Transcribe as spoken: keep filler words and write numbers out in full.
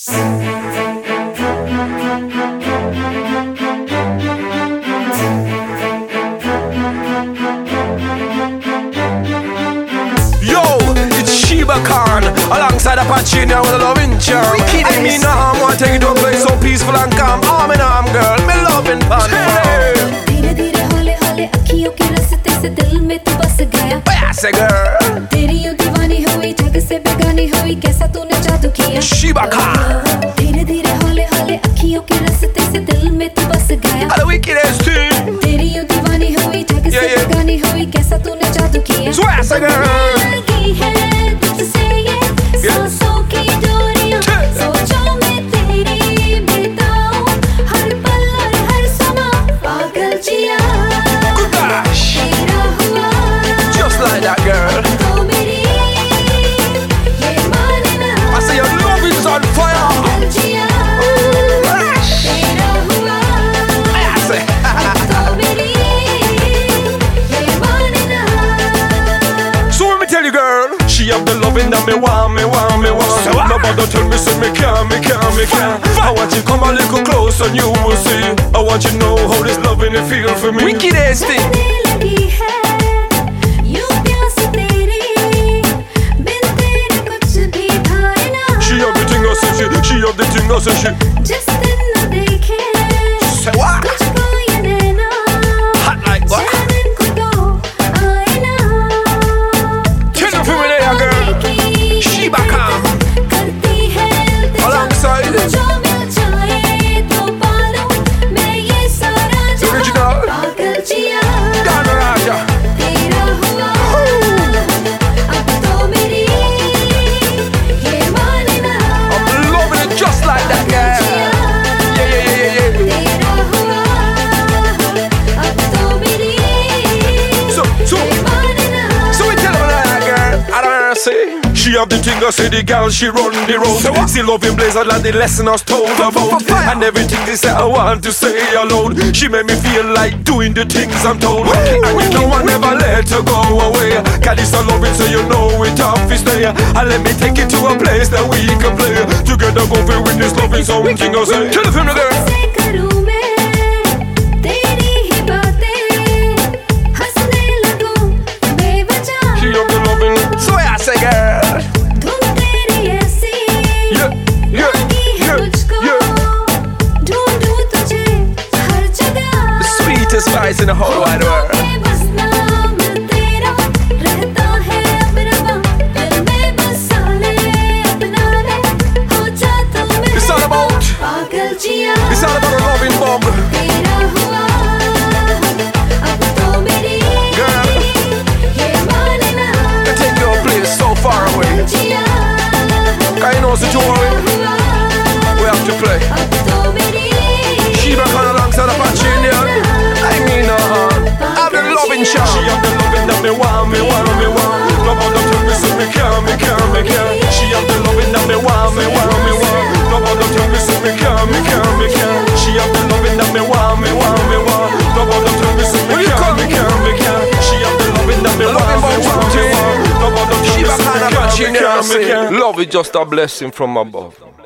Khan, alongside Apache now with a loving charm. I mean no harm, want to take it to a place so peaceful and calm. Arm in arm, girl, me loving pan. धीरे धीरे हौले हौले अखियों के रास्ते से दिल में तू बस गया. Yes, girl. तेरी यूं दीवानी हुई, जग से बेगानी हुई, कैसा तूने जादू किया. Sheba Khan. धीरे धीरे हौले हौले अखियों के रास्ते से दिल में तू बस गया. All the wickedest thing. तेरी यूं दीवानी हुई, जग से बेगानी हुई, कैसा तूने जादू किया. Yes, girl. लगी है तुझसे ये सांसों की डोरियां, सोचों में तेरी बिताऊं हर पल और हर समा. पागल जिया तेरा हुआ, just like that, girl. तो मेरी ये मानना. I say your love is on fire. पागल जिया तेरा हुआ, I say तो मेरी ये मानना. so let me tell you, girl. She have the loving that me want, me want, me want. Nobody tell me say me can't, me can't, me can't. I want you come a little close and you will see. I want you know how this loving it feel for me. Wickedest thing. लगी है यूं प्यास तेरी, बिन तेरे कुछ भी भाए ना. She have the thing I say she, she have the thing I say she. जिस दिन न देखे Say what? तुझको ये नैना, Hot like what? चैन को तो आए ना. Tell them for me there, girl. Sheba Khan. करती है Alongside जो मिल जाए तो पालूं मैं ये सारा जहां. original. पागल जिया Dan Raja. तेरा हुआ, अब तो मेरी ये मानना. I'm loving it just like that, girl. Yeah, yeah, yeah, yeah, yeah. तेरा हुआ, अब तो मेरी So, so, ये मानना. so we tell them that, girl. I don't wanna say. She have the thing I say, the girl, she run the road. She loving blazer like the lesson I was told about. And everything they say I want to say alone. She made me feel like doing the things I'm told. And you know I never let her go away. Cause it's a loving so you know it off is there. And let me take it to a place that we can play together, go for with this loving song king I say. Tell the family there. कैसे करूं मैं तेरी ही बातें, हंसने लगूं बेवजह. She have the loving. So I say, girl. धुन तेरी ऐसी Yeah, yeah, लगी है yeah, मुझको, yeah. ढूंढूं तुझे हर जगह. The sweetest voice in the whole wide world. बस नाम तेरा रहता है अब रवां, दिल में बसा ले अपना ले, हो जा तू मेरा. It's all about, पागल जिया it's all about a loving bug. तेरा हुआ, अब तो मेरी Girl, ये मानना. they take your place so far away. Jiya Cause you know it's a story हुआ, we have to play. अब तो मेरी Sheba Khan alongside Apache Indian. I mean, uh, I've been loving Sha. She have the loving that me want, me want, me want. Nobody tell me say me can't, me can't, me can't. She have the loving that me want, me want, me want. Nobody tell me say me can't, me can't, me can't. She have the loving that me want, me want, me want. Nobody tell me say me can't, me can't, me can't. She have the loving that me want, me want, me want. Nobody tell me say me can't, me can't, me can't. Love is just a blessing from above.